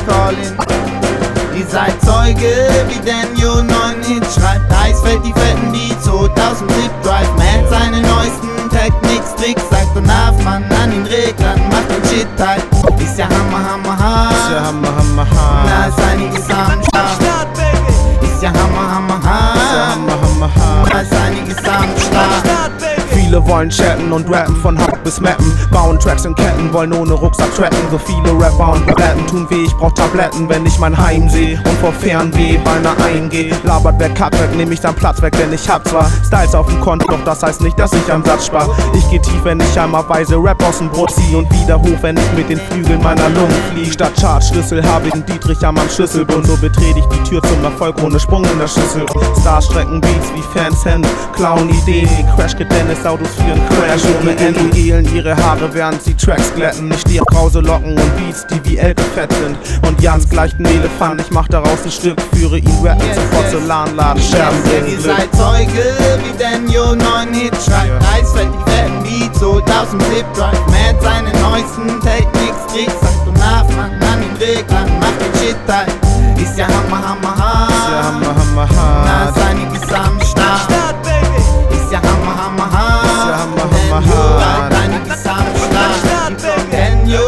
calling. Ihr seid Zeuge, wie Daniel 9 Hits schreibt. Eisfeld die fetten Beats, 2000 Zip Drive. Man seine neuesten Techniks, Tricks, sagt und Mann an den Reglern, macht den Shit halt. Ist ja Hammer, Hammer, hart. Ist ja Hammer, Hammer, hart. Da ist einiges am Start. Ist ja Hammer, Hammer, hart. Ist ja Hammer, Hammer, hart. Da ist einiges am Start. Viele wollen chatten und rappen von Hamburg bis Mappen. Bauen Tracks in Ketten, wollen ohne Rucksack tracken. So viele Rapper und Tabletten tun weh, ich brauch Tabletten, wenn ich mein Heim seh und vor Fernweh beinahe eingeh. Labert wer Cut weg, nehm ich dann Platz weg, denn ich hab zwar Styles auf dem Konto, doch das heißt nicht, dass ich am Satz spar. Ich geh tief, wenn ich einmal weise Rap aus dem Brot zieh und wieder hoch, wenn ich mit den Flügeln meiner Lungen flieg. Statt Chartschlüssel hab ich einen Dietrich am Schlüsselbund, so betrete ich die Tür zum Erfolg ohne Sprung in der Schüssel. Stars strecken Beats wie Fans Hände, klauen Ideen, Crash Dennis Autos führen Crash ohne Ende. Gelen ihre Haare, während sie Tracks glätten. Ich stehe auf krause Locken und Beats, die wie Elke fett sind. Und Jans gleicht ein Elefant, ich mach daraus ein Stück, führe ihn rappen zum Porzellanladen, Scherben bringen Ihr Glück. seid Zeuge, wie Daniel 9 Hits schreibt. Eisfeld die fetten Beats, 2000 Zip Drive. Man seine neuesten Techniks, Tricks, sagt und Mann an den Reglern, macht den Shit halt. Ist ja Hammer, Hammer, hart. Ist ja Hammer, Hammer, Da hart. ist einiges am Start. Ist ja Hammer, Hammer, hart. Ist ja Hammer, Hammer, hart. Da ist einiges am Start. Daniel,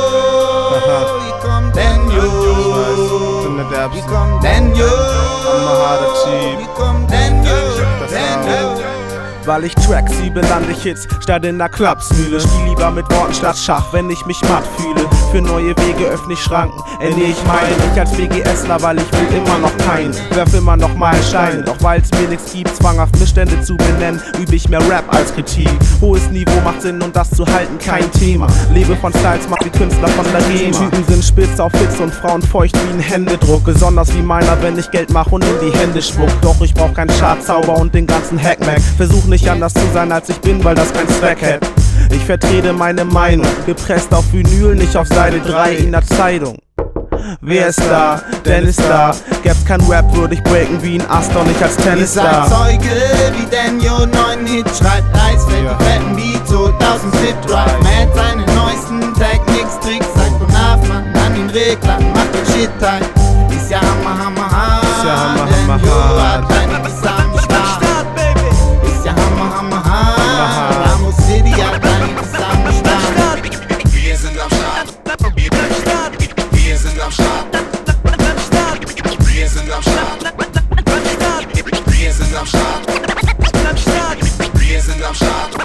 hier kommt Daniel. Bin der Derbste. Hier kommt Daniel. Hammer, harter Typ. Hier kommt Daniel. Daniel. Weil ich Tracks liebe, lande ich Hits statt in der Klapsmühle. Spiel lieber mit Worten statt Schach, wenn ich mich matt fühle. Für neue Wege öffne ich Schranken, ernähre ich meinen. Ich als BGSler, weil ich will immer noch keinen. Werf immer noch mal Steine, doch weil's mir nichts gibt, zwanghaft Missstände zu benennen, übe ich mehr Rap als Kritik. Hohes Niveau macht Sinn und das zu halten kein Thema. Lebe von Styles, mach die Künstler von der GEMA. Typen sind spitz auf Hits und Frauen feucht wie ein Händedruck. Besonders wie meiner, wenn ich Geld mach und in die Hände spuck. Doch ich brauch keinen Chartzauber und den ganzen Hackmack. Versuch nicht anders zu sein als ich bin, weil das keinen Zweck hätte. Ich vertrete meine Meinung, gepresst auf Vinyl, nicht auf Seite 3 in der Zeitung. Wer ist da? Dennis da. Gäb's kein Rap, würde ich breaken wie ein Ast, doch nicht als Ihr seid Tennisstar. Zeuge, wie Daniel 9 Hits schreibt. Eisfeld die fetten Beats, 2000 Zip Drive. Man seine neuesten Techniks, Tricks, sagt und Mann an den Reglern, macht den Shit halt. Ist ja Hammer, Hammer, hart. Ist ja Hammer, Hammer, Daniel hart. hat einiges am Start. Ist ja Hammer, Hammer, hart. Ramos City hat einiges am Start. Wir sind am Start. Wir sind am Start. Wir sind am Start. Wir sind am Start. Wir sind am Start.